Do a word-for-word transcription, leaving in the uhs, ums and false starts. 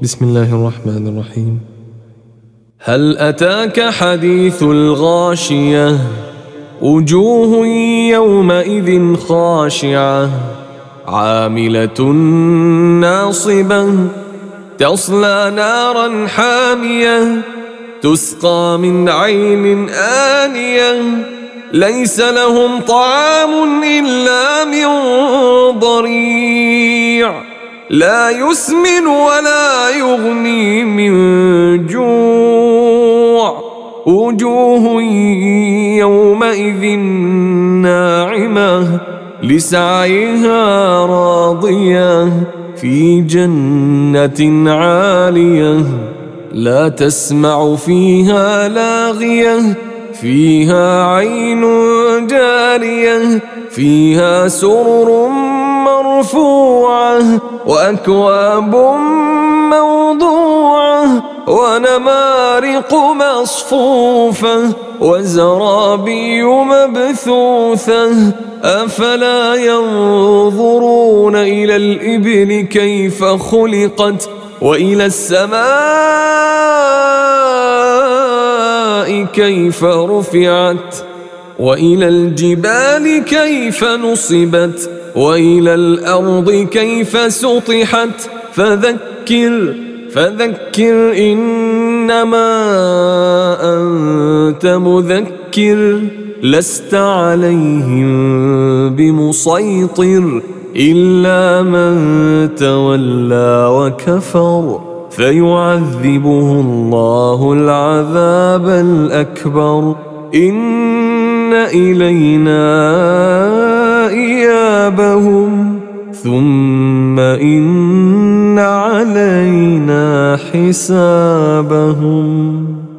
بسم الله الرحمن الرحيم. هل أتاك حديث الغاشية؟ وجوه يومئذ خاشعة عاملة ناصبة تصلى نارا حامية تسقى من عين آنية ليس لهم طعام إلا من ضريع لا يسمن ولا يغني من جوع وجوه يومئذ ناعمة لسعيها راضية في جنة عالية لا تسمع فيها لاغية فيها عين جارية فيها سرر مرفوعة وأكواب موضوعة ونمارق مصفوفة وزرابي مبثوثة أفلا ينظرون إلى الإبل كيف خلقت وإلى السماء كيف رفعت وإلى الجبال كيف نصبت وإلى الأرض كيف سطحت فذكر فذكر إنما أنت مذكر لست عليهم بمسيطر إلا من تولى وكفر فيعذبه الله العذاب الأكبر إن إلينا إيابهم ثم إن علينا حسابهم.